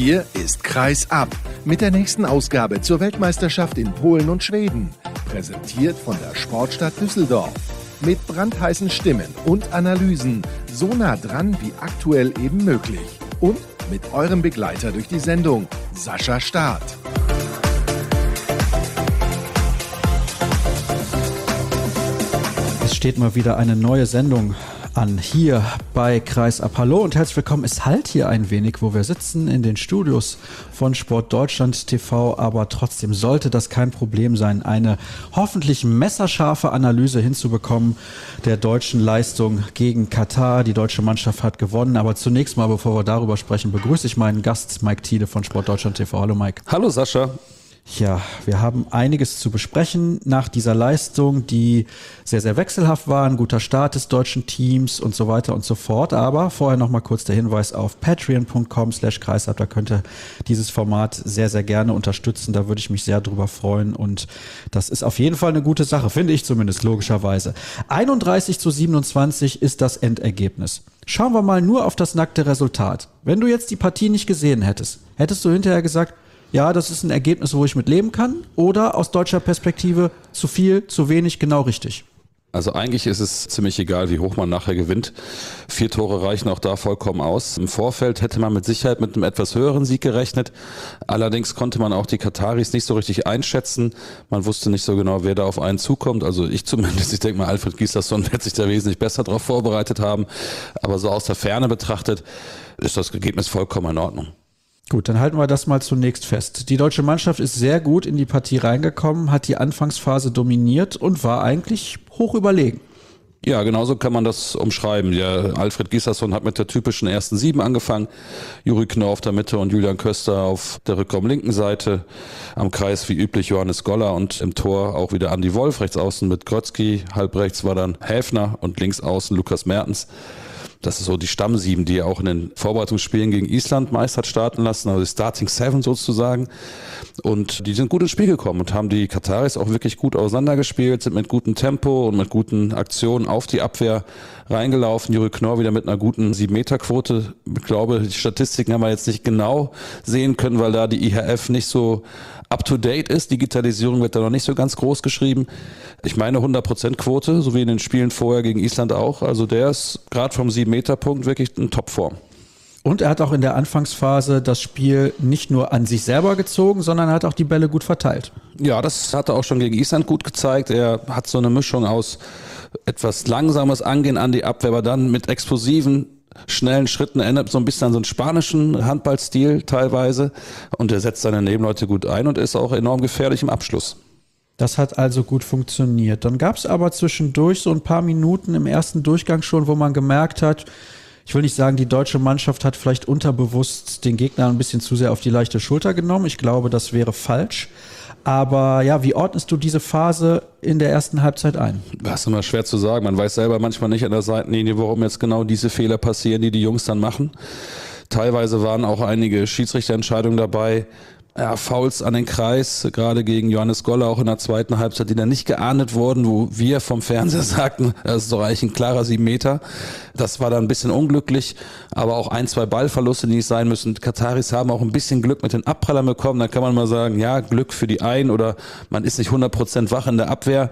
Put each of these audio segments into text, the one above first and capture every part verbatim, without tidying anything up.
Hier ist Kreis ab mit der nächsten Ausgabe zur Weltmeisterschaft in Polen und Schweden. Präsentiert von der Sportstadt Düsseldorf. Mit brandheißen Stimmen und Analysen, so nah dran wie aktuell eben möglich. Und mit eurem Begleiter durch die Sendung, Sascha Staat. Es steht mal wieder eine neue Sendung an, hier bei Kreis ab. Hallo und herzlich willkommen. Es halt hier ein wenig, wo wir sitzen in den Studios von Sport Deutschland T V, aber trotzdem sollte das kein Problem sein, eine hoffentlich messerscharfe Analyse hinzubekommen der deutschen Leistung gegen Katar. Die deutsche Mannschaft hat gewonnen, aber zunächst mal, bevor wir darüber sprechen, begrüße ich meinen Gast Mike Thiele von Sport Deutschland T V. Hallo Mike. Hallo Sascha. Ja, wir haben einiges zu besprechen nach dieser Leistung, die sehr, sehr wechselhaft war, ein guter Start des deutschen Teams und so weiter und so fort. Aber vorher noch mal kurz der Hinweis auf patreon punkt com slash kreisab. Da könnt ihr dieses Format sehr, sehr gerne unterstützen. Da würde ich mich sehr drüber freuen. Und das ist auf jeden Fall eine gute Sache, finde ich zumindest, logischerweise. einunddreißig zu siebenundzwanzig ist das Endergebnis. Schauen wir mal nur auf das nackte Resultat. Wenn du jetzt die Partie nicht gesehen hättest, hättest du hinterher gesagt, ja, das ist ein Ergebnis, wo ich mit leben kann, oder aus deutscher Perspektive zu viel, zu wenig, genau richtig? Also eigentlich ist es ziemlich egal, wie hoch man nachher gewinnt. Vier Tore reichen auch da vollkommen aus. Im Vorfeld hätte man mit Sicherheit mit einem etwas höheren Sieg gerechnet. Allerdings konnte man auch die Kataris nicht so richtig einschätzen. Man wusste nicht so genau, wer da auf einen zukommt. Also ich zumindest. Ich denke mal, Alfred Gislason wird sich da wesentlich besser darauf vorbereitet haben. Aber so aus der Ferne betrachtet ist das Ergebnis vollkommen in Ordnung. Gut, dann halten wir das mal zunächst fest. Die deutsche Mannschaft ist sehr gut in die Partie reingekommen, hat die Anfangsphase dominiert und war eigentlich hoch überlegen. Ja, genauso kann man das umschreiben. Ja, Alfred Gislason hat mit der typischen ersten Sieben angefangen. Juri Knorr auf der Mitte und Julian Köster auf der Rückraumlinken Seite. Am Kreis wie üblich Johannes Goller und im Tor auch wieder Andi Wolf. Rechts außen mit Grötzky, halb rechts war dann Häfner und links außen Lukas Mertens. Das ist so die Stammsieben, die er auch in den Vorbereitungsspielen gegen Island meist hat starten lassen, also die Starting Seven sozusagen. Und die sind gut ins Spiel gekommen und haben die Kataris auch wirklich gut auseinandergespielt, sind mit gutem Tempo und mit guten Aktionen auf die Abwehr reingelaufen. Juri Knorr wieder mit einer guten sieben Meter Quote. Ich glaube, die Statistiken haben wir jetzt nicht genau sehen können, weil da die I H F nicht so up-to-date ist. Digitalisierung wird da noch nicht so ganz groß geschrieben. Ich meine hundert Prozent Quote, so wie in den Spielen vorher gegen Island auch. Also der ist gerade vom sieben Meter Punkt wirklich in Topform. Und er hat auch in der Anfangsphase das Spiel nicht nur an sich selber gezogen, sondern hat auch die Bälle gut verteilt. Ja, das hat er auch schon gegen Island gut gezeigt. Er hat so eine Mischung aus etwas langsames Angehen an die Abwehr, aber dann mit explosiven, schnellen Schritten, erinnert so ein bisschen an so einen spanischen Handballstil teilweise. Und er setzt seine Nebenleute gut ein und ist auch enorm gefährlich im Abschluss. Das hat also gut funktioniert. Dann gab es aber zwischendurch so ein paar Minuten im ersten Durchgang schon, wo man gemerkt hat, ich will nicht sagen, die deutsche Mannschaft hat vielleicht unterbewusst den Gegner ein bisschen zu sehr auf die leichte Schulter genommen. Ich glaube, das wäre falsch. Aber ja, wie ordnest du diese Phase in der ersten Halbzeit ein? Das ist immer schwer zu sagen. Man weiß selber manchmal nicht an der Seitenlinie, warum jetzt genau diese Fehler passieren, die die Jungs dann machen. Teilweise waren auch einige Schiedsrichterentscheidungen dabei. Ja, Fouls an den Kreis, gerade gegen Johannes Goller auch in der zweiten Halbzeit, die dann nicht geahndet wurden, wo wir vom Fernseher sagten, das ist doch eigentlich ein klarer sieben Meter. Das war dann ein bisschen unglücklich, aber auch ein, zwei Ballverluste, die nicht sein müssen. Die Kataris haben auch ein bisschen Glück mit den Abprallern bekommen. Da kann man mal sagen, ja, Glück für die einen oder man ist nicht hundert Prozent wach in der Abwehr.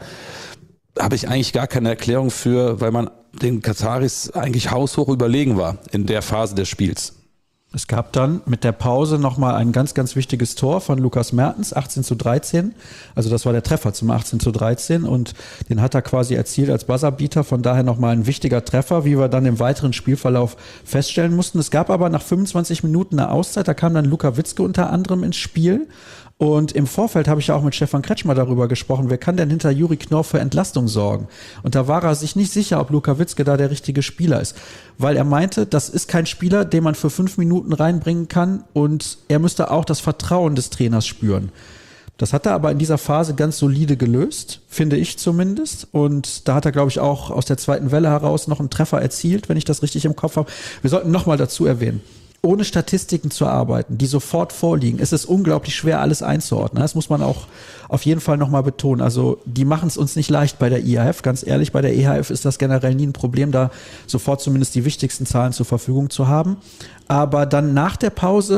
Da habe ich eigentlich gar keine Erklärung für, weil man den Kataris eigentlich haushoch überlegen war in der Phase des Spiels. Es gab dann mit der Pause nochmal ein ganz, ganz wichtiges Tor von Lukas Mertens, achtzehn zu dreizehn. Also das war der Treffer zum achtzehn zu dreizehn und den hat er quasi erzielt als Buzzerbeater. Von daher nochmal ein wichtiger Treffer, wie wir dann im weiteren Spielverlauf feststellen mussten. Es gab aber nach fünfundzwanzig Minuten eine Auszeit, da kam dann Luka Witzke unter anderem ins Spiel. Und im Vorfeld habe ich ja auch mit Stefan Kretschmer darüber gesprochen, wer kann denn hinter Juri Knorr für Entlastung sorgen? Und da war er sich nicht sicher, ob Luka Witzke da der richtige Spieler ist. Weil er meinte, das ist kein Spieler, den man für fünf Minuten reinbringen kann und er müsste auch das Vertrauen des Trainers spüren. Das hat er aber in dieser Phase ganz solide gelöst, finde ich zumindest. Und da hat er, glaube ich, auch aus der zweiten Welle heraus noch einen Treffer erzielt, wenn ich das richtig im Kopf habe. Wir sollten nochmal dazu erwähnen, ohne Statistiken zu arbeiten, die sofort vorliegen, ist es unglaublich schwer, alles einzuordnen. Das muss man auch auf jeden Fall nochmal betonen. Also die machen es uns nicht leicht bei der I H F. Ganz ehrlich, bei der E H F ist das generell nie ein Problem, da sofort zumindest die wichtigsten Zahlen zur Verfügung zu haben. Aber dann nach der Pause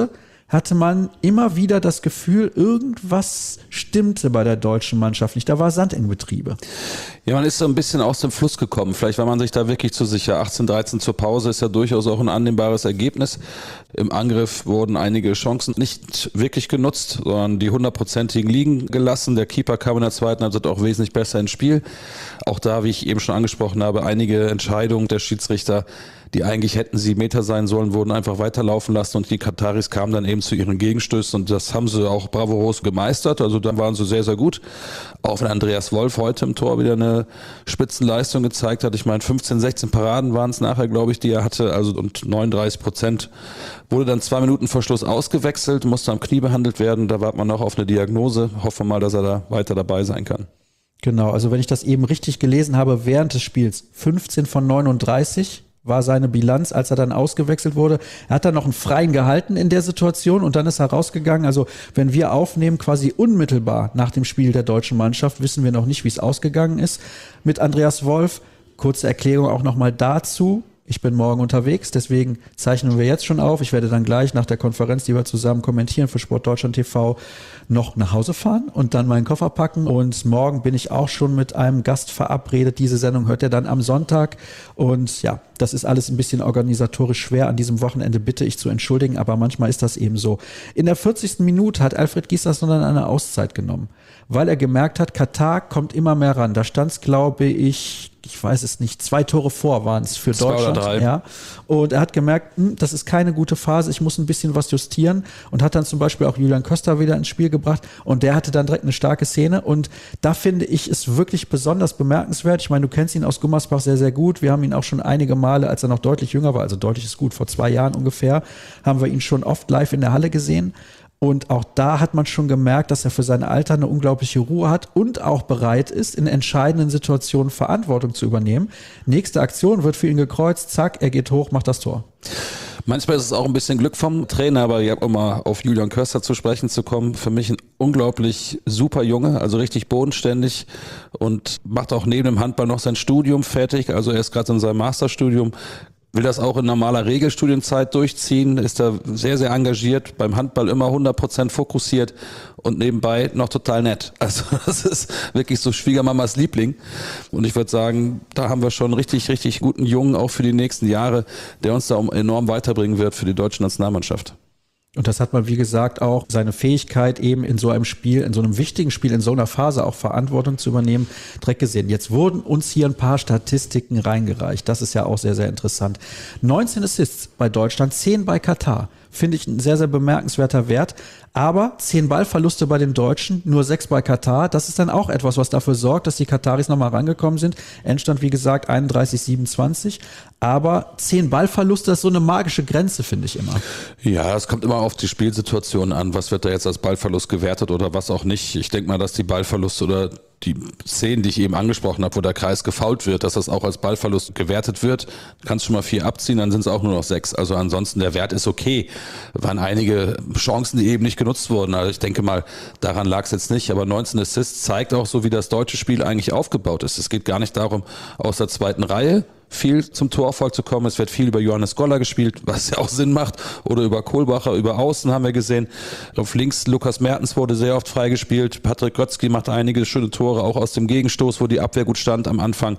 hatte man immer wieder das Gefühl, irgendwas stimmte bei der deutschen Mannschaft nicht. Da war Sand im Getriebe. Ja, man ist so ein bisschen aus dem Fluss gekommen. Vielleicht war man sich da wirklich zu sicher. achtzehn dreizehn zur Pause ist ja durchaus auch ein annehmbares Ergebnis. Im Angriff wurden einige Chancen nicht wirklich genutzt, sondern die hundertprozentigen liegen gelassen. Der Keeper kam in der zweiten Halbzeit auch wesentlich besser ins Spiel. Auch da, wie ich eben schon angesprochen habe, einige Entscheidungen der Schiedsrichter, die eigentlich hätten sie Meter sein sollen, wurden einfach weiterlaufen lassen und die Kataris kamen dann eben zu ihren Gegenstößen und das haben sie auch bravourös gemeistert. Also da waren sie sehr, sehr gut. Auch wenn Andreas Wolf heute im Tor wieder eine Spitzenleistung gezeigt hat. Ich meine, fünfzehn, sechzehn Paraden waren es nachher, glaube ich, die er hatte. Also und neununddreißig Prozent wurde dann zwei Minuten vor Schluss ausgewechselt, musste am Knie behandelt werden. Da wartet man noch auf eine Diagnose. Hoffen wir mal, dass er da weiter dabei sein kann. Genau, also wenn ich das eben richtig gelesen habe, während des Spiels fünfzehn von neununddreißig war seine Bilanz, als er dann ausgewechselt wurde. Er hat dann noch einen Freien gehalten in der Situation und dann ist er rausgegangen. Also wenn wir aufnehmen, quasi unmittelbar nach dem Spiel der deutschen Mannschaft, wissen wir noch nicht, wie es ausgegangen ist mit Andreas Wolf. Kurze Erklärung auch nochmal dazu. Ich bin morgen unterwegs, deswegen zeichnen wir jetzt schon auf. Ich werde dann gleich nach der Konferenz, die wir zusammen kommentieren für Sport Deutschland T V, noch nach Hause fahren und dann meinen Koffer packen. Und morgen bin ich auch schon mit einem Gast verabredet. Diese Sendung hört ihr dann am Sonntag. Und ja, das ist alles ein bisschen organisatorisch schwer. An diesem Wochenende bitte ich zu entschuldigen, aber manchmal ist das eben so. In der vierzigsten Minute hat Alfred Gislason dann eine Auszeit genommen, weil er gemerkt hat, Katar kommt immer mehr ran. Da stand es, glaube ich, ich weiß es nicht, zwei Tore vor waren es für Zwei Deutschland. oder drei. Ja. Und er hat gemerkt, hm, das ist keine gute Phase, ich muss ein bisschen was justieren und hat dann zum Beispiel auch Julian Köster wieder ins Spiel gebracht und der hatte dann direkt eine starke Szene und da finde ich es wirklich besonders bemerkenswert. Ich meine, du kennst ihn aus Gummersbach sehr, sehr gut. Wir haben ihn auch schon einige Male, als er noch deutlich jünger war, also deutlich ist gut, vor zwei Jahren ungefähr, haben wir ihn schon oft live in der Halle gesehen. Und auch da hat man schon gemerkt, dass er für sein Alter eine unglaubliche Ruhe hat und auch bereit ist, in entscheidenden Situationen Verantwortung zu übernehmen. Nächste Aktion wird für ihn gekreuzt, zack, er geht hoch, macht das Tor. Manchmal ist es auch ein bisschen Glück vom Trainer, aber ich habe immer auf Julian Köster zu sprechen zu kommen. Für mich ein unglaublich super Junge, also richtig bodenständig und macht auch neben dem Handball noch sein Studium fertig. Also er ist gerade in seinem Masterstudium. Will das auch in normaler Regelstudienzeit durchziehen, ist da sehr, sehr engagiert, beim Handball immer hundert Prozent fokussiert und nebenbei noch total nett. Also das ist wirklich so Schwiegermamas Liebling. Und ich würde sagen, da haben wir schon einen richtig, richtig guten Jungen, auch für die nächsten Jahre, der uns da enorm weiterbringen wird für die deutsche Nationalmannschaft. Und das hat man, wie gesagt, auch seine Fähigkeit eben in so einem Spiel, in so einem wichtigen Spiel, in so einer Phase auch Verantwortung zu übernehmen, direkt gesehen. Jetzt wurden uns hier ein paar Statistiken reingereicht. Das ist ja auch sehr, sehr interessant. neunzehn Assists bei Deutschland, zehn bei Katar. Finde ich ein sehr, sehr bemerkenswerter Wert. Aber zehn Ballverluste bei den Deutschen, nur sechs bei Katar. Das ist dann auch etwas, was dafür sorgt, dass die Kataris nochmal rangekommen sind. Endstand, wie gesagt, einunddreißig siebenundzwanzig. Aber zehn Ballverluste, das ist so eine magische Grenze, finde ich immer. Ja, es kommt immer auf die Spielsituation an. Was wird da jetzt als Ballverlust gewertet oder was auch nicht? Ich denke mal, dass die Ballverluste oder die Szenen, die ich eben angesprochen habe, wo der Kreis gefoult wird, dass das auch als Ballverlust gewertet wird. Du kannst schon mal vier abziehen, dann sind es auch nur noch sechs. Also ansonsten, der Wert ist okay. Waren einige Chancen, die eben nicht genutzt wurden. Also ich denke mal, daran lag es jetzt nicht. Aber neunzehn Assists zeigt auch so, wie das deutsche Spiel eigentlich aufgebaut ist. Es geht gar nicht darum, aus der zweiten Reihe viel zum Torerfolg zu kommen. Es wird viel über Johannes Goller gespielt, was ja auch Sinn macht. Oder über Kohlbacher, über Außen haben wir gesehen. Auf links Lukas Mertens wurde sehr oft freigespielt. Patrick Götzky macht einige schöne Tore, auch aus dem Gegenstoß, wo die Abwehr gut stand am Anfang.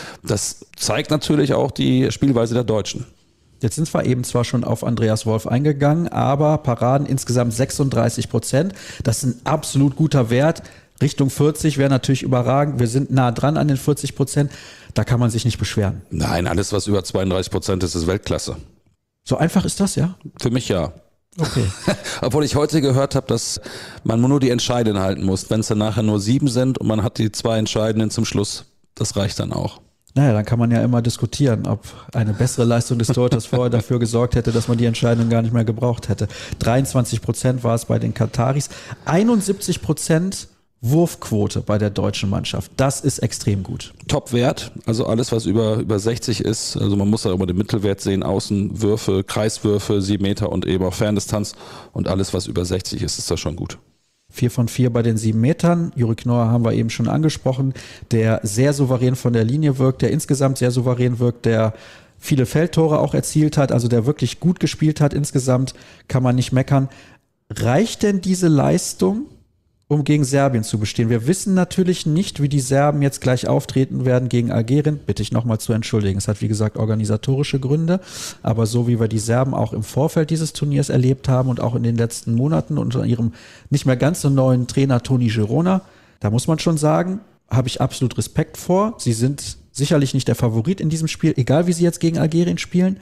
Das zeigt natürlich auch die Spielweise der Deutschen. Jetzt sind wir eben zwar schon auf Andreas Wolf eingegangen, aber Paraden insgesamt sechsunddreißig Prozent. Das ist ein absolut guter Wert. Richtung vierzig wäre natürlich überragend. Wir sind nah dran an den vierzig Prozent. Da kann man sich nicht beschweren. Nein, alles, was über zweiunddreißig Prozent ist, ist Weltklasse. So einfach ist das, ja? Für mich ja. Okay. Obwohl ich heute gehört habe, dass man nur die Entscheidenden halten muss. Wenn es dann nachher nur sieben sind und man hat die zwei Entscheidenden zum Schluss, das reicht dann auch. Naja, dann kann man ja immer diskutieren, ob eine bessere Leistung des Torhüters vorher dafür gesorgt hätte, dass man die Entscheidung gar nicht mehr gebraucht hätte. dreiundzwanzig Prozent war es bei den Kataris, einundsiebzig Prozent Wurfquote bei der deutschen Mannschaft. Das ist extrem gut. Top-Wert, also alles, was über, über sechzig ist. Also man muss ja immer den Mittelwert sehen, Außenwürfe, Kreiswürfe, sieben Meter und eben auch Ferndistanz. Und alles, was über sechzig ist, ist das schon gut. Vier von vier bei den sieben Metern. Juri Knorr haben wir eben schon angesprochen, der sehr souverän von der Linie wirkt, der insgesamt sehr souverän wirkt, der viele Feldtore auch erzielt hat, also der wirklich gut gespielt hat insgesamt, kann man nicht meckern. reicht denn diese Leistung, um gegen Serbien zu bestehen? Wir wissen natürlich nicht, wie die Serben jetzt gleich auftreten werden gegen Algerien. Bitte ich nochmal zu entschuldigen. Es hat, wie gesagt, organisatorische Gründe. Aber so wie wir die Serben auch im Vorfeld dieses Turniers erlebt haben und auch in den letzten Monaten unter ihrem nicht mehr ganz so neuen Trainer Toni Girona, da muss man schon sagen, habe ich absolut Respekt vor. Sie sind sicherlich nicht der Favorit in diesem Spiel, egal wie sie jetzt gegen Algerien spielen.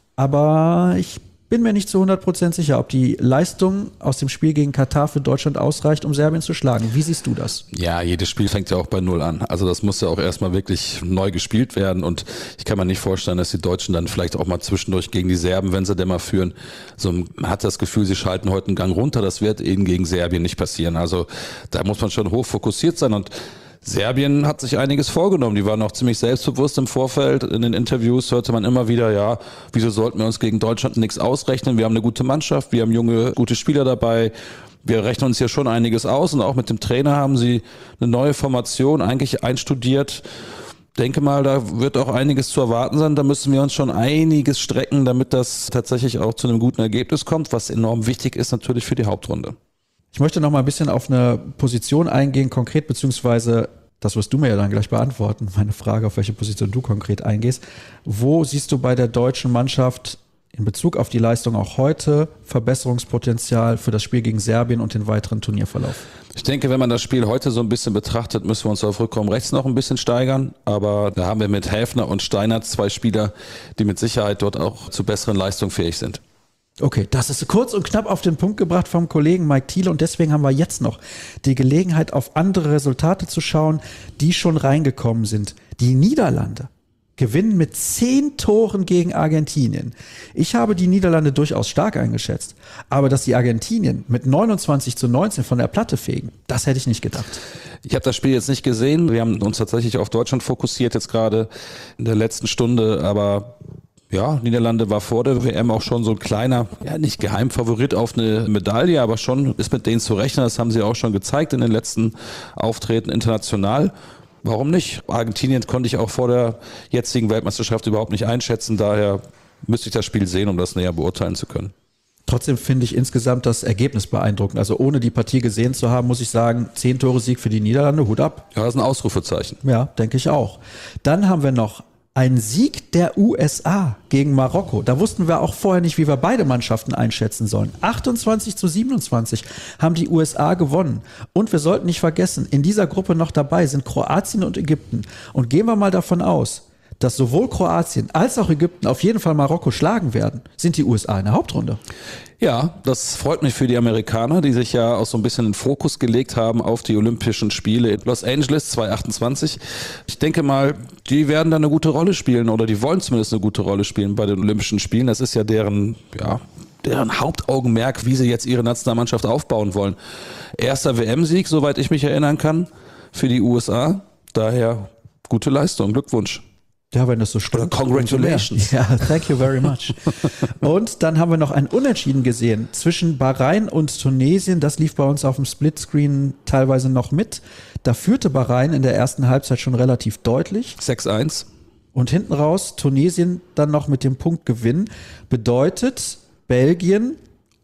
Aber ich bin mir nicht zu hundert Prozent sicher, ob die Leistung aus dem Spiel gegen Katar für Deutschland ausreicht, um Serbien zu schlagen. Wie siehst du das? Ja, jedes Spiel fängt ja auch bei Null an. Also das muss ja auch erstmal wirklich neu gespielt werden und ich kann mir nicht vorstellen, dass die Deutschen dann vielleicht auch mal zwischendurch gegen die Serben, wenn sie denn mal führen, so man hat das Gefühl, sie schalten heute einen Gang runter. Das wird eben gegen Serbien nicht passieren. Also da muss man schon hoch fokussiert sein und Serbien hat sich einiges vorgenommen. Die waren auch ziemlich selbstbewusst im Vorfeld. In den Interviews hörte man immer wieder, ja, wieso sollten wir uns gegen Deutschland nichts ausrechnen? Wir haben eine gute Mannschaft, wir haben junge, gute Spieler dabei. Wir rechnen uns hier schon einiges aus und auch mit dem Trainer haben sie eine neue Formation eigentlich einstudiert. Ich denke mal, da wird auch einiges zu erwarten sein. Da müssen wir uns schon einiges strecken, damit das tatsächlich auch zu einem guten Ergebnis kommt, was enorm wichtig ist natürlich für die Hauptrunde. Ich möchte noch mal ein bisschen auf eine Position eingehen, konkret, beziehungsweise das wirst du mir ja dann gleich beantworten, meine Frage, auf welche Position du konkret eingehst. Wo siehst du bei der deutschen Mannschaft in Bezug auf die Leistung auch heute Verbesserungspotenzial für das Spiel gegen Serbien und den weiteren Turnierverlauf? Ich denke, wenn man das Spiel heute so ein bisschen betrachtet, müssen wir uns auf Rückraum rechts noch ein bisschen steigern. Aber da haben wir mit Häfner und Steinert zwei Spieler, die mit Sicherheit dort auch zu besseren Leistungen fähig sind. Okay, das ist kurz und knapp auf den Punkt gebracht vom Kollegen Mike Thiele und deswegen haben wir jetzt noch die Gelegenheit, auf andere Resultate zu schauen, die schon reingekommen sind. Die Niederlande gewinnen mit zehn Toren gegen Argentinien. Ich habe die Niederlande durchaus stark eingeschätzt, aber dass die Argentinien mit neunundzwanzig zu neunzehn von der Platte fegen, das hätte ich nicht gedacht. Ich habe das Spiel jetzt nicht gesehen, wir haben uns tatsächlich auf Deutschland fokussiert jetzt gerade in der letzten Stunde, aber ja, Niederlande war vor der W M auch schon so ein kleiner, ja nicht Geheimfavorit auf eine Medaille, aber schon ist mit denen zu rechnen. Das haben sie auch schon gezeigt in den letzten Auftreten international. Warum nicht? Argentinien konnte ich auch vor der jetzigen Weltmeisterschaft überhaupt nicht einschätzen. Daher müsste ich das Spiel sehen, um das näher beurteilen zu können. Trotzdem finde ich insgesamt das Ergebnis beeindruckend. Also ohne die Partie gesehen zu haben, muss ich sagen, zehn Tore Sieg für die Niederlande, Hut ab. Ja, das ist ein Ausrufezeichen. Ja, denke ich auch. Dann haben wir noch ein Sieg der U S A gegen Marokko. Da wussten wir auch vorher nicht, wie wir beide Mannschaften einschätzen sollen. achtundzwanzig zu siebenundzwanzig haben die U S A gewonnen. Und wir sollten nicht vergessen, in dieser Gruppe noch dabei sind Kroatien und Ägypten. Und gehen wir mal davon aus, dass sowohl Kroatien als auch Ägypten auf jeden Fall Marokko schlagen werden, sind die U S A in der Hauptrunde. Ja, das freut mich für die Amerikaner, die sich ja auch so ein bisschen den Fokus gelegt haben auf die Olympischen Spiele in Los Angeles zwanzig achtundzwanzig. Ich denke mal, die werden da eine gute Rolle spielen oder die wollen zumindest eine gute Rolle spielen bei den Olympischen Spielen. Das ist ja deren, ja, deren Hauptaugenmerk, wie sie jetzt ihre Nationalmannschaft aufbauen wollen. Erster W M-Sieg, soweit ich mich erinnern kann, für die U S A. Daher gute Leistung, Glückwunsch. Ja, wenn das so stimmt. Congratulations. Ja, thank you very much. Und dann haben wir noch ein Unentschieden gesehen zwischen Bahrain und Tunesien. Das lief bei uns auf dem Splitscreen teilweise noch mit. Da führte Bahrain in der ersten Halbzeit schon relativ deutlich. sechs eins. Und hinten raus Tunesien dann noch mit dem Punktgewinn. Bedeutet Belgien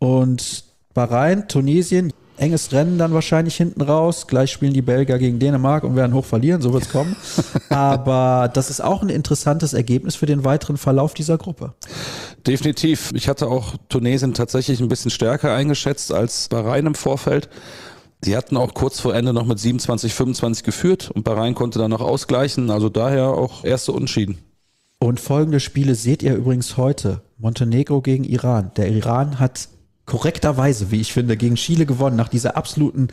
und Bahrain, Tunesien, enges Rennen dann wahrscheinlich hinten raus. Gleich spielen die Belgier gegen Dänemark und werden hoch verlieren, so wird es kommen. Aber das ist auch ein interessantes Ergebnis für den weiteren Verlauf dieser Gruppe. Definitiv. Ich hatte auch Tunesien tatsächlich ein bisschen stärker eingeschätzt als Bahrain im Vorfeld. Sie hatten auch kurz vor Ende noch mit siebenundzwanzig fünfundzwanzig geführt und Bahrain konnte dann noch ausgleichen. Also daher auch erste Unentschieden. Und folgende Spiele seht ihr übrigens heute. Montenegro gegen Iran. Der Iran hat korrekterweise, wie ich finde, gegen Chile gewonnen, nach dieser absoluten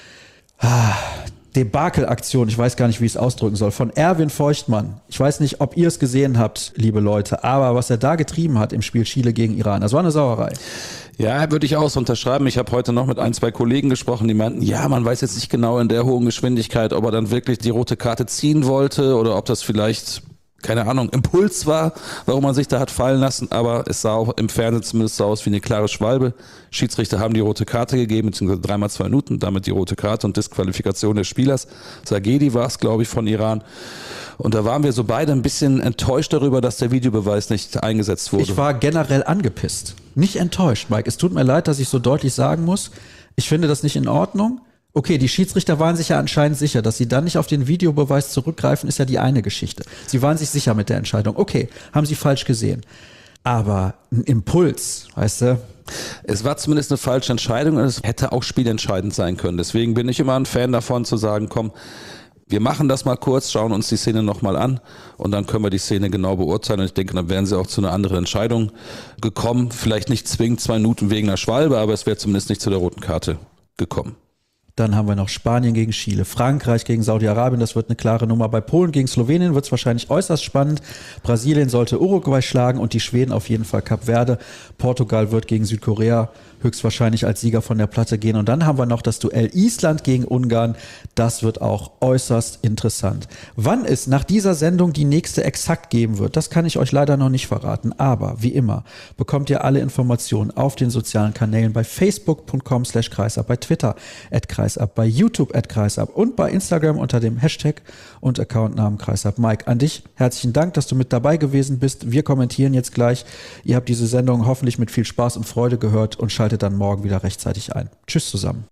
ah, Debakelaktion, ich weiß gar nicht, wie ich es ausdrücken soll, von Erwin Feuchtmann. Ich weiß nicht, ob ihr es gesehen habt, liebe Leute, aber was er da getrieben hat im Spiel Chile gegen Iran, das war eine Sauerei. Ja, würde ich auch so unterschreiben. Ich habe heute noch mit ein, zwei Kollegen gesprochen, die meinten, ja, man weiß jetzt nicht genau in der hohen Geschwindigkeit, ob er dann wirklich die rote Karte ziehen wollte oder ob das vielleicht, keine Ahnung, Impuls war, warum man sich da hat fallen lassen, aber es sah auch im Fernsehen zumindest so aus wie eine klare Schwalbe. Schiedsrichter haben die rote Karte gegeben, beziehungsweise dreimal zwei Minuten, damit die rote Karte und Disqualifikation des Spielers. Sagedi war es, glaube ich, von Iran. Und da waren wir so beide ein bisschen enttäuscht darüber, dass der Videobeweis nicht eingesetzt wurde. Ich war generell angepisst. nicht enttäuscht, Mike. Es tut mir leid, dass ich so deutlich sagen muss, ich finde das nicht in Ordnung. Okay, die Schiedsrichter waren sich ja anscheinend sicher, dass sie dann nicht auf den Videobeweis zurückgreifen, ist ja die eine Geschichte. Sie waren sich sicher mit der Entscheidung. Okay, haben sie falsch gesehen. Aber ein Impuls, weißt du? Es war zumindest eine falsche Entscheidung und es hätte auch spielentscheidend sein können. Deswegen bin ich immer ein Fan davon zu sagen, komm, wir machen das mal kurz, schauen uns die Szene nochmal an und dann können wir die Szene genau beurteilen. Und ich denke, dann wären sie auch zu einer anderen Entscheidung gekommen. Vielleicht nicht zwingend zwei Minuten wegen einer Schwalbe, aber es wäre zumindest nicht zu der roten Karte gekommen. Dann haben wir noch Spanien gegen Chile, Frankreich gegen Saudi-Arabien, das wird eine klare Nummer. Bei Polen gegen Slowenien wird es wahrscheinlich äußerst spannend. Brasilien sollte Uruguay schlagen und die Schweden auf jeden Fall Kap Verde. Portugal wird gegen Südkorea höchstwahrscheinlich als Sieger von der Platte gehen. Und dann haben wir noch das Duell Island gegen Ungarn. Das wird auch äußerst interessant. Wann es nach dieser Sendung die nächste exakt geben wird, das kann ich euch leider noch nicht verraten. Aber wie immer bekommt ihr alle Informationen auf den sozialen Kanälen bei facebook punkt com slash kreisab, bei Twitter at kreisab, bei YouTube at kreisab und bei Instagram unter dem Hashtag und Accountnamen kreisab. Mike, an dich herzlichen Dank, dass du mit dabei gewesen bist. Wir kommentieren jetzt gleich. Ihr habt diese Sendung hoffentlich mit viel Spaß und Freude gehört und schaltet dann morgen wieder rechtzeitig ein. Tschüss zusammen.